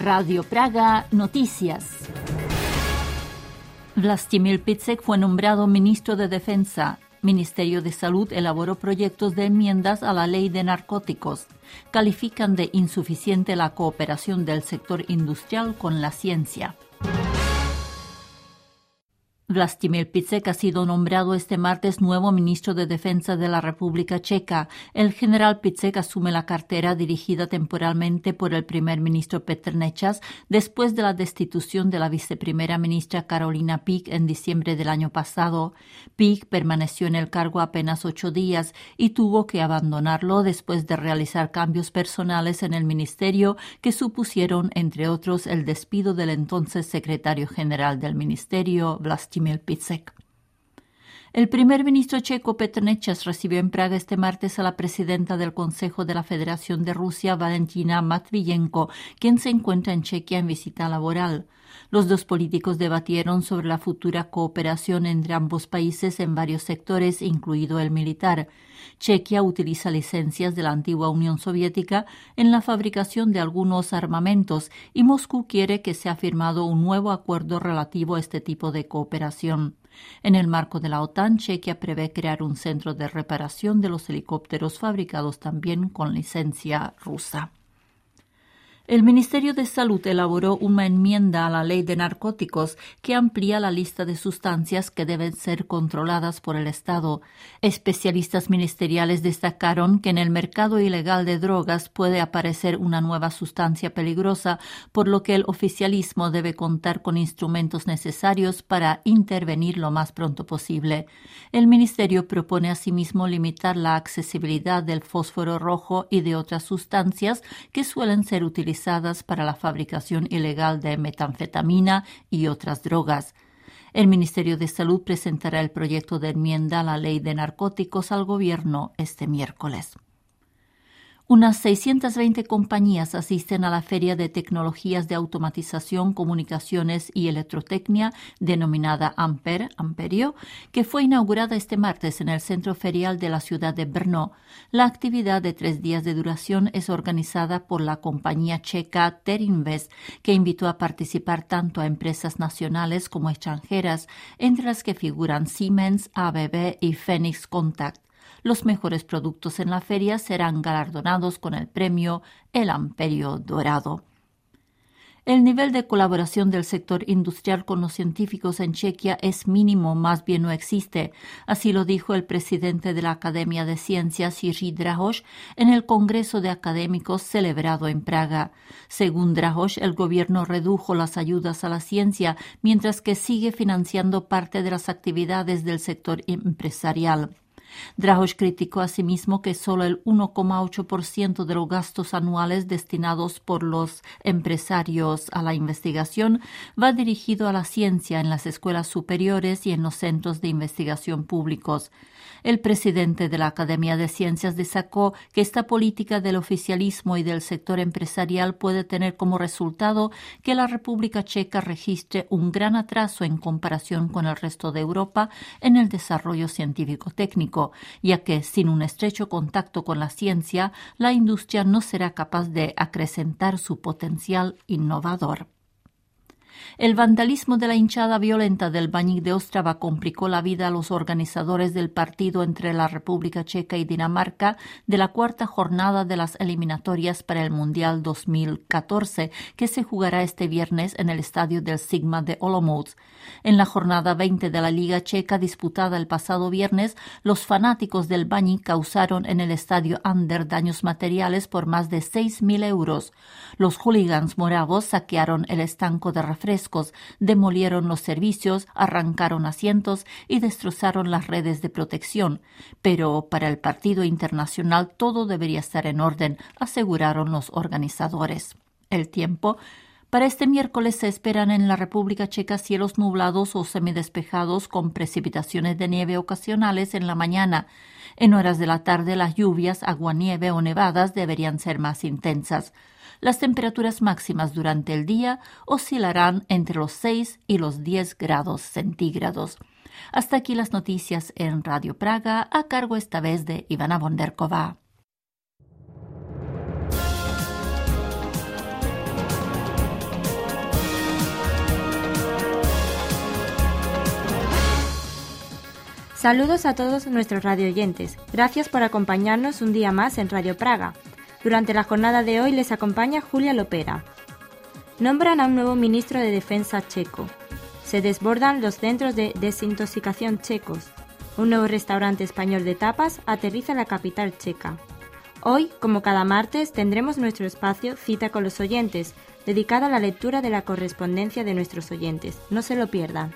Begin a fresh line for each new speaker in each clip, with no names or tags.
Radio Praga Noticias. Vlastimil Picek fue nombrado ministro de Defensa. Ministerio de Salud elaboró proyectos de enmiendas a la ley de narcóticos. Califican de insuficiente la cooperación del sector industrial con la ciencia. Vlastimil Picek ha sido nombrado este martes nuevo ministro de Defensa de la República Checa. El general Picek asume la cartera dirigida temporalmente por el primer ministro Petr Nečas después de la destitución de la viceprimera ministra Karolina Pík en diciembre del año pasado. Pík permaneció en el cargo apenas 8 días y tuvo que abandonarlo después de realizar cambios personales en el ministerio que supusieron, entre otros, el despido del entonces secretario general del ministerio, Vlastimil Picek. El primer ministro checo Petr Nečas recibió en Praga este martes a la presidenta del Consejo de la Federación de Rusia, Valentina Matviyenko, quien se encuentra en Chequia en visita laboral. Los dos políticos debatieron sobre la futura cooperación entre ambos países en varios sectores, incluido el militar. Chequia utiliza licencias de la antigua Unión Soviética en la fabricación de algunos armamentos y Moscú quiere que sea firmado un nuevo acuerdo relativo a este tipo de cooperación. En el marco de la OTAN, Chequia prevé crear un centro de reparación de los helicópteros fabricados también con licencia rusa. El Ministerio de Salud elaboró una enmienda a la ley de narcóticos que amplía la lista de sustancias que deben ser controladas por el Estado. Especialistas ministeriales destacaron que en el mercado ilegal de drogas puede aparecer una nueva sustancia peligrosa, por lo que el oficialismo debe contar con instrumentos necesarios para intervenir lo más pronto posible. El Ministerio propone asimismo limitar la accesibilidad del fósforo rojo y de otras sustancias que suelen ser utilizadas para la fabricación ilegal de metanfetamina y otras drogas. El Ministerio de Salud presentará el proyecto de enmienda a la ley de narcóticos al gobierno este miércoles. Unas 620 compañías asisten a la Feria de Tecnologías de Automatización, Comunicaciones y Electrotecnia, denominada Amperio, que fue inaugurada este martes en el centro ferial de la ciudad de Brno. La actividad de 3 días de duración es organizada por la compañía checa Terinvest, que invitó a participar tanto a empresas nacionales como extranjeras, entre las que figuran Siemens, ABB y Phoenix Contact. Los mejores productos en la feria serán galardonados con el premio El Amperio Dorado. El nivel de colaboración del sector industrial con los científicos en Chequia es mínimo, más bien no existe. Así lo dijo el presidente de la Academia de Ciencias, Jiří Drahoš, en el Congreso de Académicos celebrado en Praga. Según Drahoš, el gobierno redujo las ayudas a la ciencia, mientras que sigue financiando parte de las actividades del sector empresarial. Drahoš criticó asimismo que solo el 1,8% de los gastos anuales destinados por los empresarios a la investigación va dirigido a la ciencia en las escuelas superiores y en los centros de investigación públicos. El presidente de la Academia de Ciencias destacó que esta política del oficialismo y del sector empresarial puede tener como resultado que la República Checa registre un gran atraso en comparación con el resto de Europa en el desarrollo científico-técnico, ya que sin un estrecho contacto con la ciencia, la industria no será capaz de acrecentar su potencial innovador. El vandalismo de la hinchada violenta del Baník de Ostrava complicó la vida a los organizadores del partido entre la República Checa y Dinamarca de la 4ª jornada de las eliminatorias para el Mundial 2014, que se jugará este viernes en el estadio del Sigma de Olomouc. En la jornada 20 de la Liga Checa disputada el pasado viernes, los fanáticos del Baník causaron en el estadio Under daños materiales por más de 6.000 euros. Los hooligans moravos saquearon el estanco de refrescos, demolieron los servicios, arrancaron asientos y destrozaron las redes de protección. Pero para el partido internacional todo debería estar en orden, aseguraron los organizadores. El tiempo. Para este miércoles se esperan en la República Checa cielos nublados o semidespejados con precipitaciones de nieve ocasionales en la mañana. En horas de la tarde las lluvias, aguanieve o nevadas deberían ser más intensas. Las temperaturas máximas durante el día oscilarán entre los 6 y los 10 grados centígrados. Hasta aquí las noticias en Radio Praga, a cargo esta vez de Ivana Bonderková.
Saludos a todos nuestros radioyentes. Gracias por acompañarnos un día más en Radio Praga. Durante la jornada de hoy les acompaña Julia Lopera. Nombran a un nuevo ministro de Defensa checo. Se desbordan los centros de desintoxicación checos. Un nuevo restaurante español de tapas aterriza en la capital checa. Hoy, como cada martes, tendremos nuestro espacio Cita con los oyentes, dedicado a la lectura de la correspondencia de nuestros oyentes. No se lo pierdan.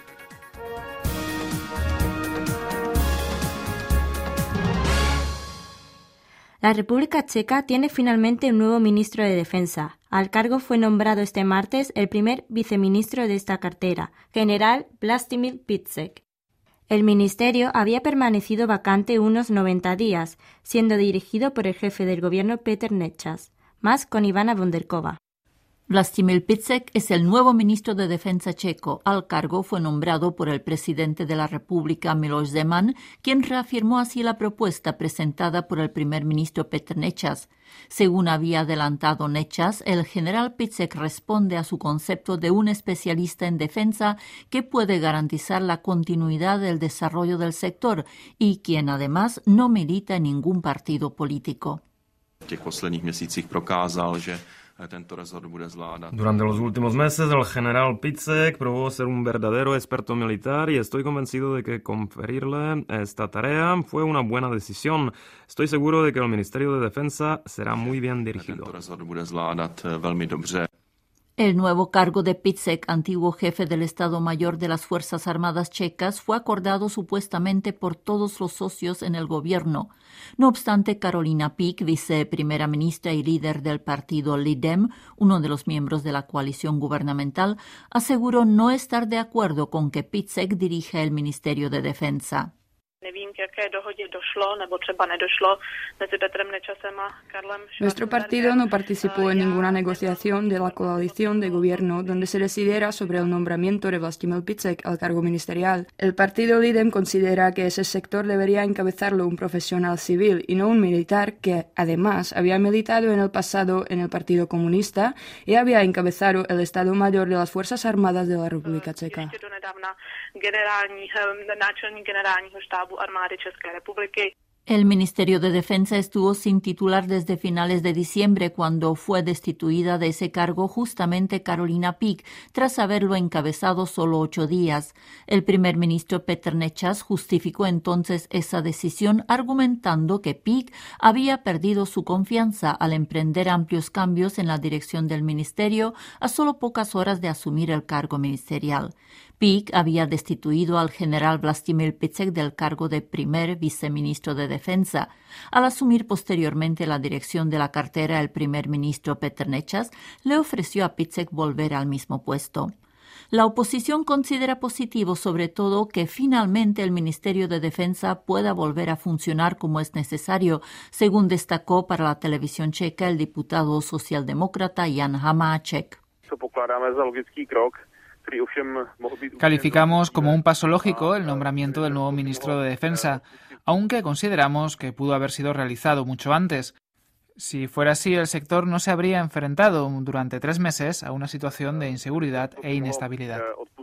La República Checa tiene finalmente un nuevo ministro de Defensa. Al cargo fue nombrado este martes el primer viceministro de esta cartera, general Vlastimil Picek. El ministerio había permanecido vacante unos 90 días, siendo dirigido por el jefe del gobierno Petr Nečas, más con Ivana Bonderkova.
Vlastimil Picek es el nuevo ministro de Defensa checo. Al cargo fue nombrado por el presidente de la República, Miloš Zeman, quien reafirmó así la propuesta presentada por el primer ministro Petr Nečas. Según había adelantado Nečas, el general Picek responde a su concepto de un especialista en defensa que puede garantizar la continuidad del desarrollo del sector y quien además no milita en ningún partido político.
Durante los últimos meses, el general Picek probó ser un verdadero experto militar y estoy convencido de que conferirle esta tarea fue una buena decisión. Estoy seguro de que el Ministerio de Defensa será muy bien dirigido.
El nuevo cargo de Picek, antiguo jefe del Estado Mayor de las Fuerzas Armadas checas, fue acordado supuestamente por todos los socios en el gobierno. No obstante, Karolina Pík, viceprimera ministra y líder del partido Lidem, uno de los miembros de la coalición gubernamental, aseguró no estar de acuerdo con que Picek dirija el Ministerio de Defensa.
Nuestro partido no participó en ninguna negociación de la coalición de gobierno donde se decidiera sobre el nombramiento de Vlastimil Picek al cargo ministerial. El partido Lidem considera que ese sector debería encabezarlo un profesional civil y no un militar que, además, había militado en el pasado en el Partido Comunista y había encabezado el Estado Mayor de las Fuerzas Armadas de la República Checa.
El Ministerio de Defensa estuvo sin titular desde finales de diciembre, cuando fue destituida de ese cargo justamente Karolina Pík, tras haberlo encabezado solo 8 días. El primer ministro Petr Nečas justificó entonces esa decisión argumentando que Pík había perdido su confianza al emprender amplios cambios en la dirección del ministerio a solo pocas horas de asumir el cargo ministerial. Pík había destituido al general Vlastimil Picek del cargo de primer viceministro de Defensa. Al asumir posteriormente la dirección de la cartera, el primer ministro Petr Nečas le ofreció a Picek volver al mismo puesto. La oposición considera positivo sobre todo que finalmente el Ministerio de Defensa pueda volver a funcionar como es necesario, según destacó para la televisión checa el diputado socialdemócrata Jan Hamáček.
Calificamos como un paso lógico el nombramiento del nuevo ministro de Defensa, aunque consideramos que pudo haber sido realizado mucho antes. Si fuera así, el sector no se habría enfrentado durante 3 meses a una situación de inseguridad e inestabilidad.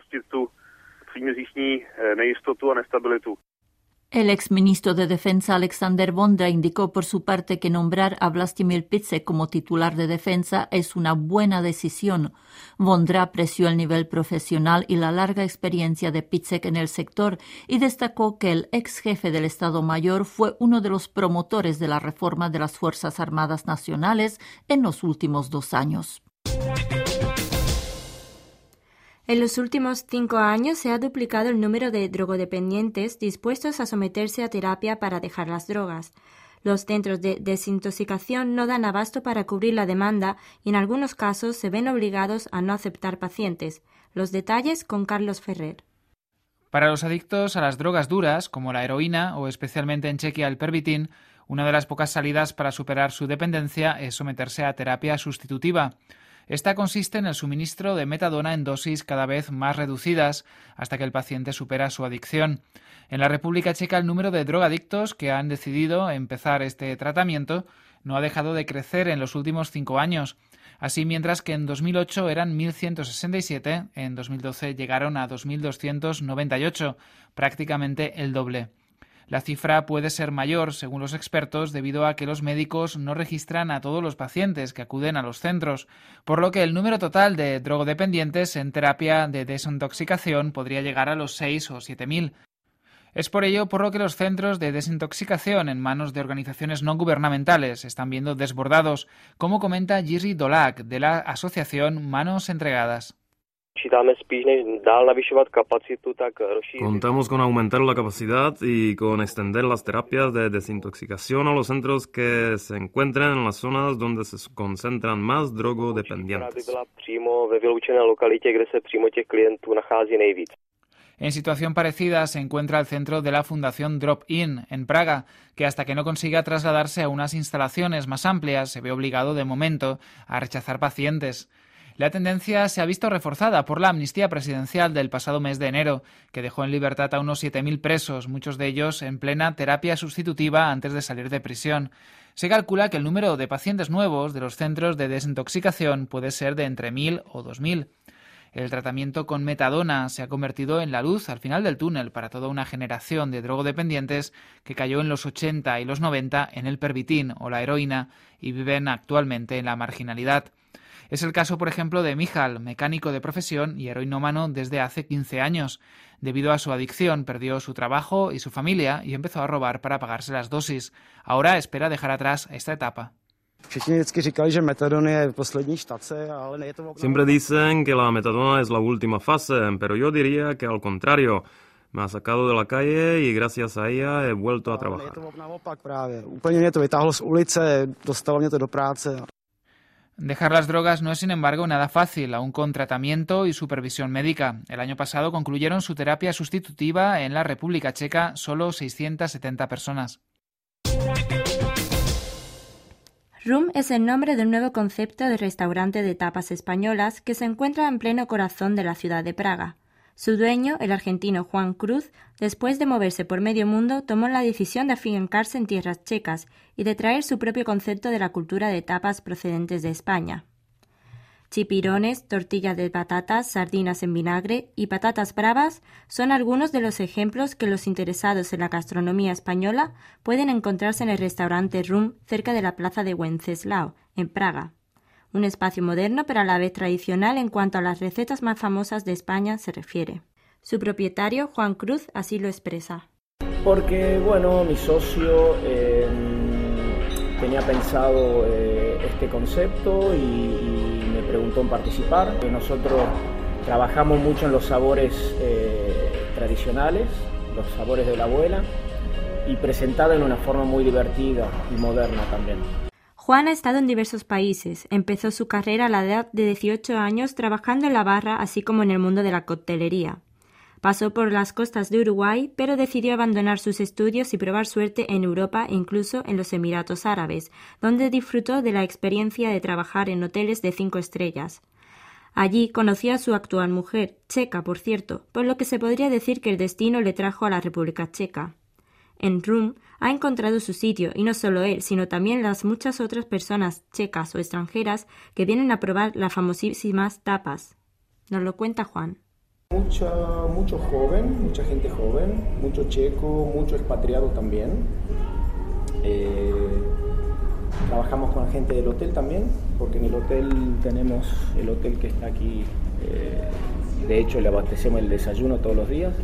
El exministro de Defensa Alexander Vondra indicó por su parte que nombrar a Vlastimil Picek como titular de Defensa es una buena decisión. Vondra apreció el nivel profesional y la larga experiencia de Picek en el sector y destacó que el ex jefe del Estado Mayor fue uno de los promotores de la reforma de las Fuerzas Armadas Nacionales en los últimos 2 años.
En los últimos 5 años se ha duplicado el número de drogodependientes dispuestos a someterse a terapia para dejar las drogas. Los centros de desintoxicación no dan abasto para cubrir la demanda y en algunos casos se ven obligados a no aceptar pacientes. Los detalles con Carlos Ferrer.
Para los adictos a las drogas duras, como la heroína o especialmente en Chequia el Pervitin, una de las pocas salidas para superar su dependencia es someterse a terapia sustitutiva. Esta consiste en el suministro de metadona en dosis cada vez más reducidas hasta que el paciente supera su adicción. En la República Checa el número de drogadictos que han decidido empezar este tratamiento no ha dejado de crecer en los últimos 5 años. Así, mientras que en 2008 eran 1.167, en 2012 llegaron a 2.298, prácticamente el doble. La cifra puede ser mayor, según los expertos, debido a que los médicos no registran a todos los pacientes que acuden a los centros, por lo que el número total de drogodependientes en terapia de desintoxicación podría llegar a los 6 o 7.000. Es por ello por lo que los centros de desintoxicación en manos de organizaciones no gubernamentales están viendo desbordados, como comenta Jiří Dolák, de la asociación Manos Entregadas.
Contamos con aumentar la capacidad y con extender las terapias de desintoxicación a los centros que se encuentran en las zonas donde se concentran más drogodependientes.
En situación parecida se encuentra el centro de la Fundación Drop-In, en Praga, que hasta que no consiga trasladarse a unas instalaciones más amplias se ve obligado de momento a rechazar pacientes. La tendencia se ha visto reforzada por la amnistía presidencial del pasado mes de enero, que dejó en libertad a unos 7.000 presos, muchos de ellos en plena terapia sustitutiva antes de salir de prisión. Se calcula que el número de pacientes nuevos de los centros de desintoxicación puede ser de entre 1.000 o 2.000. El tratamiento con metadona se ha convertido en la luz al final del túnel para toda una generación de drogodependientes que cayó en los 80 y los 90 en el pervitin o la heroína y viven actualmente en la marginalidad. Es el caso, por ejemplo, de Michal, mecánico de profesión y heroinómano desde hace 15 años. Debido a su adicción, perdió su trabajo y su familia y empezó a robar para pagarse las dosis. Ahora espera dejar atrás esta etapa.
Siempre dicen que la metadona es la última fase, pero yo diría que al contrario. Me ha sacado de la calle y gracias a ella he vuelto a trabajar.
Dejar las drogas no es, sin embargo, nada fácil, aún con tratamiento y supervisión médica. El año pasado concluyeron su terapia sustitutiva en la República Checa solo 670 personas.
Rum es el nombre de un nuevo concepto de restaurante de tapas españolas que se encuentra en pleno corazón de la ciudad de Praga. Su dueño, el argentino Juan Cruz, después de moverse por medio mundo, tomó la decisión de afincarse en tierras checas y de traer su propio concepto de la cultura de tapas procedentes de España. Chipirones, tortillas de patatas, sardinas en vinagre y patatas bravas son algunos de los ejemplos que los interesados en la gastronomía española pueden encontrarse en el restaurante Rum cerca de la plaza de Wenceslao, en Praga. Un espacio moderno pero a la vez tradicional en cuanto a las recetas más famosas de España se refiere. Su propietario, Juan Cruz, así lo expresa.
Porque, bueno, mi socio tenía pensado este concepto y me preguntó en participar. Nosotros trabajamos mucho en los sabores tradicionales, los sabores de la abuela, y presentado en una forma muy divertida y moderna también.
Juan ha estado en diversos países. Empezó su carrera a la edad de 18 años trabajando en la barra, así como en el mundo de la coctelería. Pasó por las costas de Uruguay, pero decidió abandonar sus estudios y probar suerte en Europa e incluso en los Emiratos Árabes, donde disfrutó de la experiencia de trabajar en hoteles de 5 estrellas. Allí conoció a su actual mujer, checa por cierto, por lo que se podría decir que el destino le trajo a la República Checa. En Rum ha encontrado su sitio, y no solo él, sino también las muchas otras personas checas o extranjeras que vienen a probar las famosísimas tapas. Nos lo cuenta Juan.
Mucho joven, mucha gente joven, mucho checo, mucho expatriado también. Trabajamos con la gente del hotel también, porque en el hotel tenemos el hotel que está aquí. De hecho, le abastecemos el desayuno todos los días.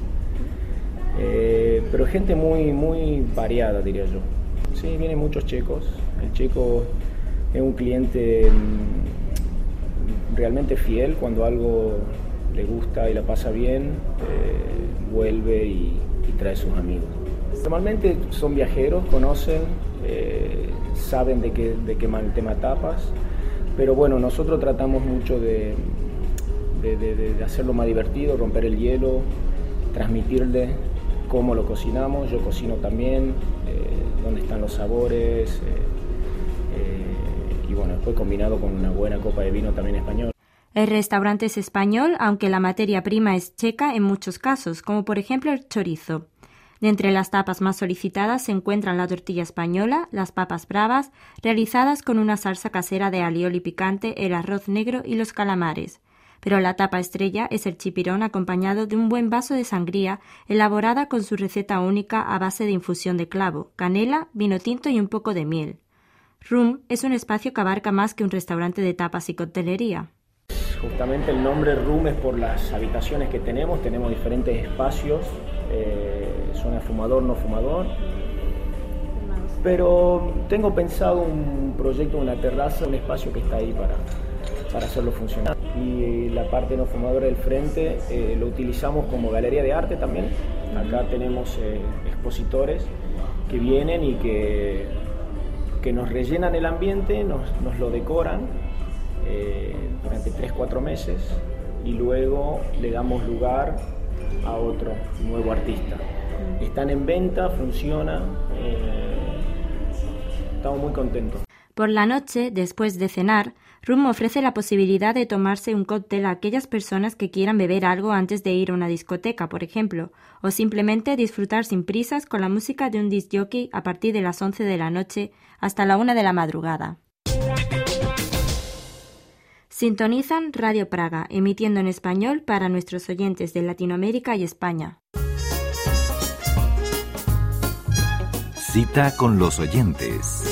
Pero gente muy variada, diría yo. Sí, vienen muchos checos. El checo es un cliente realmente fiel. Cuando algo le gusta y la pasa bien, vuelve y trae sus amigos. Normalmente son viajeros, conocen, saben de qué el tema tapas, pero bueno, nosotros tratamos mucho de hacerlo más divertido, romper el hielo, transmitirle cómo lo cocinamos. Yo cocino también, dónde están los sabores, y bueno, después combinado con una buena copa de vino también español.
El restaurante es español, aunque la materia prima es checa en muchos casos, como por ejemplo el chorizo. De entre las tapas más solicitadas se encuentran la tortilla española, las papas bravas, realizadas con una salsa casera de alioli picante, el arroz negro y los calamares. pero la tapa estrella es el chipirón acompañado de un buen vaso de sangría elaborada con su receta única a base de infusión de clavo, canela, vino tinto y un poco de miel. Room es un espacio que abarca más que un restaurante de tapas y coctelería.
Justamente el nombre Room es por las habitaciones que tenemos diferentes espacios, zona fumador, no fumador, pero tengo pensado un proyecto, una terraza, un espacio que está ahí para hacerlo funcionar. Y la parte no fumadora del frente lo utilizamos como galería de arte también. Acá tenemos expositores que vienen y que nos rellenan el ambiente, nos lo decoran durante 3-4 meses y luego le damos lugar a otro nuevo artista. Están en venta, funciona, estamos muy contentos.
Por la noche, después de cenar, Room ofrece la posibilidad de tomarse un cóctel a aquellas personas que quieran beber algo antes de ir a una discoteca, por ejemplo, o simplemente disfrutar sin prisas con la música de un disc jockey a partir de las 11 de la noche hasta la 1 de la madrugada. Sintonizan Radio Praga, emitiendo en español para nuestros oyentes de Latinoamérica y España.
Cita con los oyentes.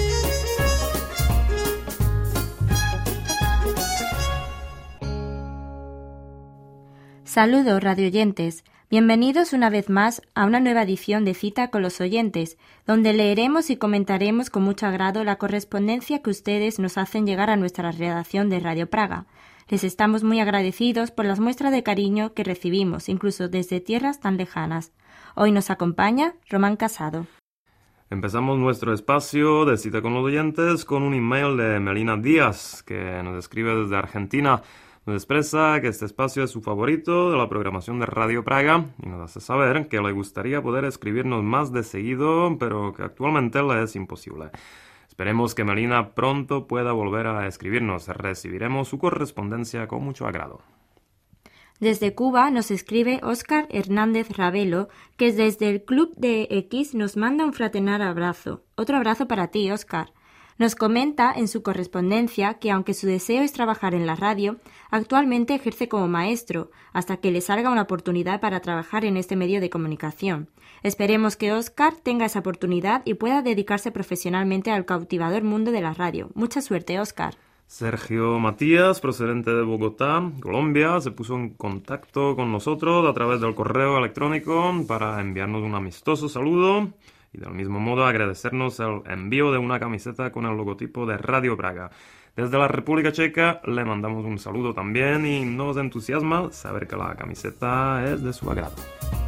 Saludos, radioyentes. Bienvenidos una vez más a una nueva edición de Cita con los oyentes, donde leeremos y comentaremos con mucho agrado la correspondencia que ustedes nos hacen llegar a nuestra redacción de Radio Praga. Les estamos muy agradecidos por las muestras de cariño que recibimos, incluso desde tierras tan lejanas. Hoy nos acompaña Román Casado.
Empezamos nuestro espacio de Cita con los oyentes con un email de Melina Díaz, que nos escribe desde Argentina. Nos expresa que este espacio es su favorito de la programación de Radio Praga y nos hace saber que le gustaría poder escribirnos más de seguido, pero que actualmente le es imposible. Esperemos que Melina pronto pueda volver a escribirnos. Recibiremos su correspondencia con mucho agrado.
Desde Cuba nos escribe Óscar Hernández Ravelo, que desde el Club de X nos manda un fraternal abrazo. Otro abrazo para ti, Óscar. Nos comenta en su correspondencia que aunque su deseo es trabajar en la radio, actualmente ejerce como maestro, hasta que le salga una oportunidad para trabajar en este medio de comunicación. Esperemos que Óscar tenga esa oportunidad y pueda dedicarse profesionalmente al cautivador mundo de la radio. Mucha suerte, Óscar.
Sergio Matías, procedente de Bogotá, Colombia, se puso en contacto con nosotros a través del correo electrónico para enviarnos un amistoso saludo y del mismo modo agradecernos el envío de una camiseta con el logotipo de Radio Praga. Desde la República Checa le mandamos un saludo también y nos entusiasma saber que la camiseta es de su agrado.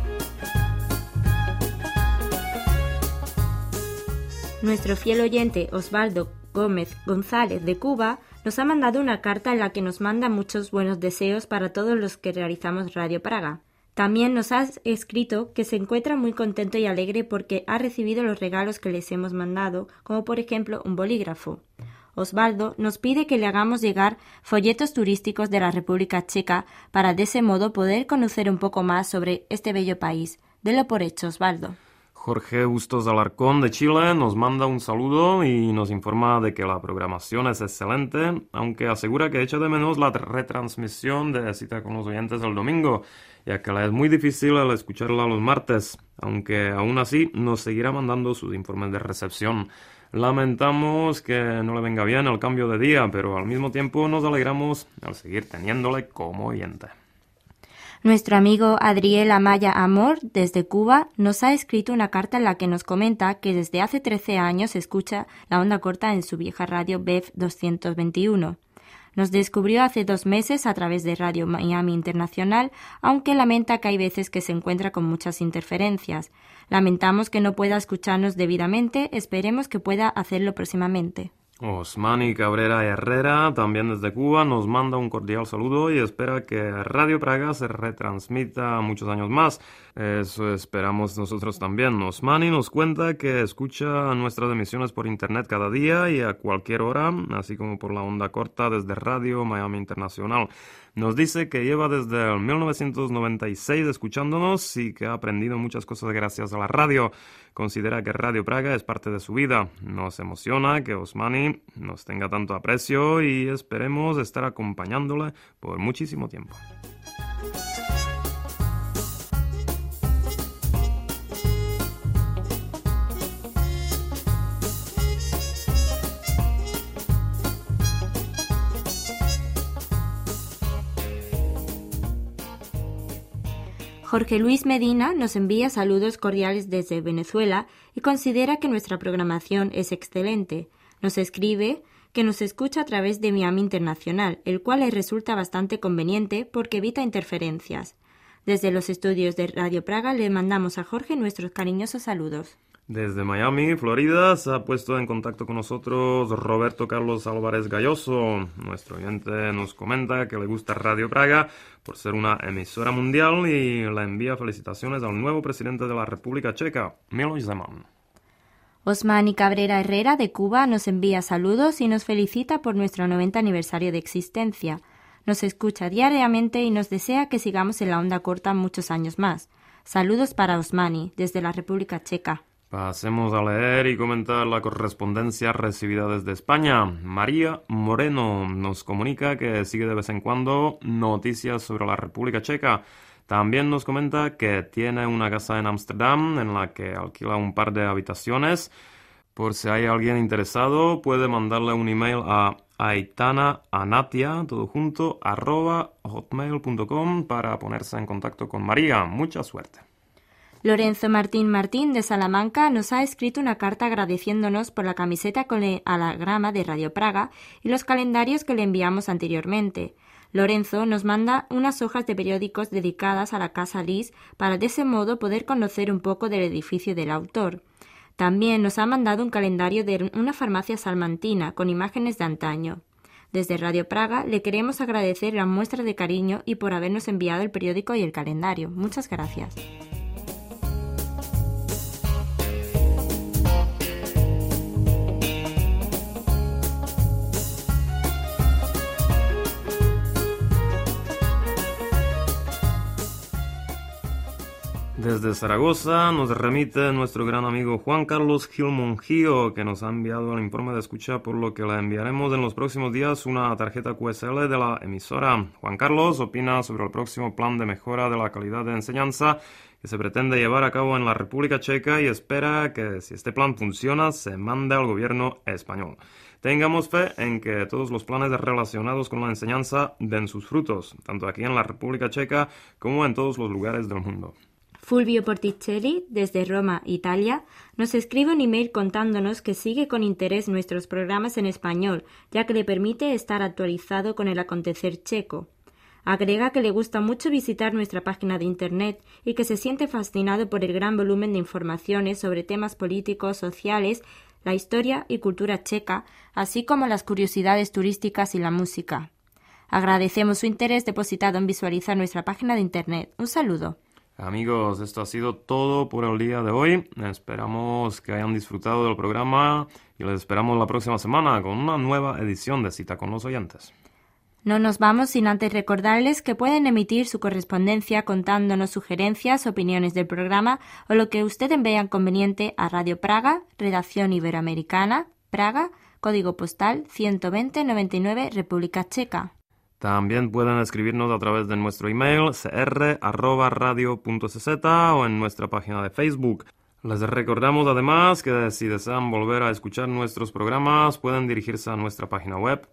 Nuestro fiel oyente Osvaldo Gómez González de Cuba nos ha mandado una carta en la que nos manda muchos buenos deseos para todos los que realizamos Radio Praga. También nos ha escrito que se encuentra muy contento y alegre porque ha recibido los regalos que les hemos mandado, como por ejemplo un bolígrafo. Osvaldo nos pide que le hagamos llegar folletos turísticos de la República Checa para de ese modo poder conocer un poco más sobre este bello país. Delo por hecho, Osvaldo.
Jorge Bustos Alarcón de Chile nos manda un saludo y nos informa de que la programación es excelente, aunque asegura que echa de menos la retransmisión de Cita con los oyentes el domingo, ya que le es muy difícil el escucharla los martes, aunque aún así nos seguirá mandando sus informes de recepción. Lamentamos que no le venga bien el cambio de día, pero al mismo tiempo nos alegramos al seguir teniéndole como oyente.
Nuestro amigo Adriel Amaya Amor, desde Cuba, nos ha escrito una carta en la que nos comenta que desde hace 13 años escucha la onda corta en su vieja radio BEF 221. Nos descubrió hace 2 meses a través de Radio Miami Internacional, aunque lamenta que hay veces que se encuentra con muchas interferencias. Lamentamos que no pueda escucharnos debidamente, esperemos que pueda hacerlo próximamente.
Osmani Cabrera Herrera, también desde Cuba, nos manda un cordial saludo y espera que Radio Praga se retransmita muchos años más. Eso esperamos nosotros también. Osmani nos cuenta que escucha nuestras emisiones por internet cada día y a cualquier hora, así como por la onda corta desde Radio Miami Internacional. Nos dice que lleva desde el 1996 escuchándonos y que ha aprendido muchas cosas gracias a la radio. Considera que Radio Praga es parte de su vida. Nos emociona que Osmani hoy nos tenga tanto aprecio y esperemos estar acompañándole por muchísimo tiempo.
Jorge Luis Medina nos envía saludos cordiales desde Venezuela y considera que nuestra programación es excelente. Nos escribe que nos escucha a través de Miami Internacional, el cual le resulta bastante conveniente porque evita interferencias. Desde los estudios de Radio Praga le mandamos a Jorge nuestros cariñosos saludos.
Desde Miami, Florida, se ha puesto en contacto con nosotros Roberto Carlos Álvarez Galloso. Nuestro oyente nos comenta que le gusta Radio Praga por ser una emisora mundial y le envía felicitaciones al nuevo presidente de la República Checa, Miloš Zeman.
Osmani Cabrera Herrera de Cuba nos envía saludos y nos felicita por nuestro 90 aniversario de existencia. Nos escucha diariamente y nos desea que sigamos en la onda corta muchos años más. Saludos para Osmani, desde la República Checa.
Pasemos a leer y comentar la correspondencia recibida desde España. María Moreno nos comunica que sigue de vez en cuando noticias sobre la República Checa. También nos comenta que tiene una casa en Ámsterdam en la que alquila un par de habitaciones. Por si hay alguien interesado, puede mandarle un email a aitanaanatia, todo junto, @hotmail.com para ponerse en contacto con María. Mucha suerte.
Lorenzo Martín de Salamanca nos ha escrito una carta agradeciéndonos por la camiseta con el anagrama de Radio Praga y los calendarios que le enviamos anteriormente. Lorenzo nos manda unas hojas de periódicos dedicadas a la Casa Lis para de ese modo poder conocer un poco del edificio del autor. También nos ha mandado un calendario de una farmacia salmantina con imágenes de antaño. Desde Radio Praga le queremos agradecer la muestra de cariño y por habernos enviado el periódico y el calendario. Muchas gracias.
Desde Zaragoza nos remite nuestro gran amigo Juan Carlos Gil Monjío, que nos ha enviado el informe de escucha, por lo que le enviaremos en los próximos días una tarjeta QSL de la emisora. Juan Carlos opina sobre el próximo plan de mejora de la calidad de enseñanza que se pretende llevar a cabo en la República Checa y espera que, si este plan funciona, se mande al gobierno español. Tengamos fe en que todos los planes relacionados con la enseñanza den sus frutos, tanto aquí en la República Checa como en todos los lugares del mundo.
Fulvio Porticelli, desde Roma, Italia, nos escribe un email contándonos que sigue con interés nuestros programas en español, ya que le permite estar actualizado con el acontecer checo. Agrega que le gusta mucho visitar nuestra página de internet y que se siente fascinado por el gran volumen de informaciones sobre temas políticos, sociales, la historia y cultura checa, así como las curiosidades turísticas y la música. Agradecemos su interés depositado en visualizar nuestra página de internet. Un saludo.
Amigos, esto ha sido todo por el día de hoy. Esperamos que hayan disfrutado del programa y les esperamos la próxima semana con una nueva edición de Cita con los Oyentes.
No nos vamos sin antes recordarles que pueden emitir su correspondencia contándonos sugerencias, opiniones del programa o lo que ustedes vean conveniente a Radio Praga, Redacción Iberoamericana, Praga, código postal 12099, República Checa.
También pueden escribirnos a través de nuestro email cr@radio.cz o en nuestra página de Facebook. Les recordamos además que si desean volver a escuchar nuestros programas pueden dirigirse a nuestra página web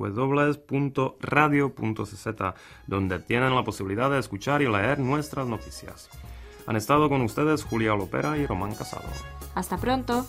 www.radio.cz, donde tienen la posibilidad de escuchar y leer nuestras noticias. Han estado con ustedes Julia Lopera y Román Casado.
Hasta pronto.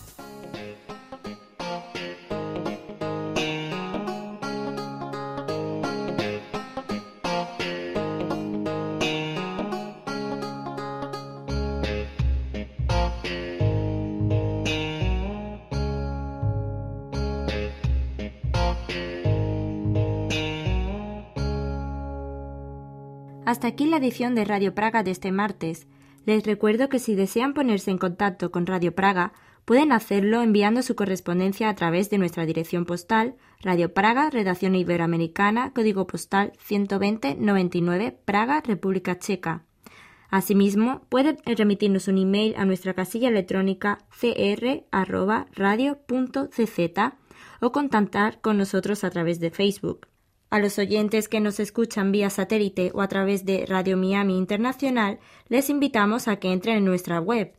Hasta aquí la edición de Radio Praga de este martes. Les recuerdo que si desean ponerse en contacto con Radio Praga, pueden hacerlo enviando su correspondencia a través de nuestra dirección postal, Radio Praga, Redacción Iberoamericana, código postal 12099, Praga, República Checa. Asimismo, pueden remitirnos un email a nuestra casilla electrónica cr@radio.cz o contactar con nosotros a través de Facebook. A los oyentes que nos escuchan vía satélite o a través de Radio Miami Internacional, les invitamos a que entren en nuestra web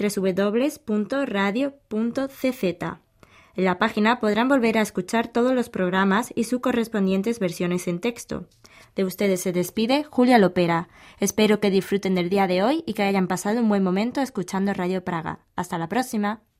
www.radio.cz. En la página podrán volver a escuchar todos los programas y sus correspondientes versiones en texto. De ustedes se despide Julia Lopera. Espero que disfruten del día de hoy y que hayan pasado un buen momento escuchando Radio Praga. Hasta la próxima.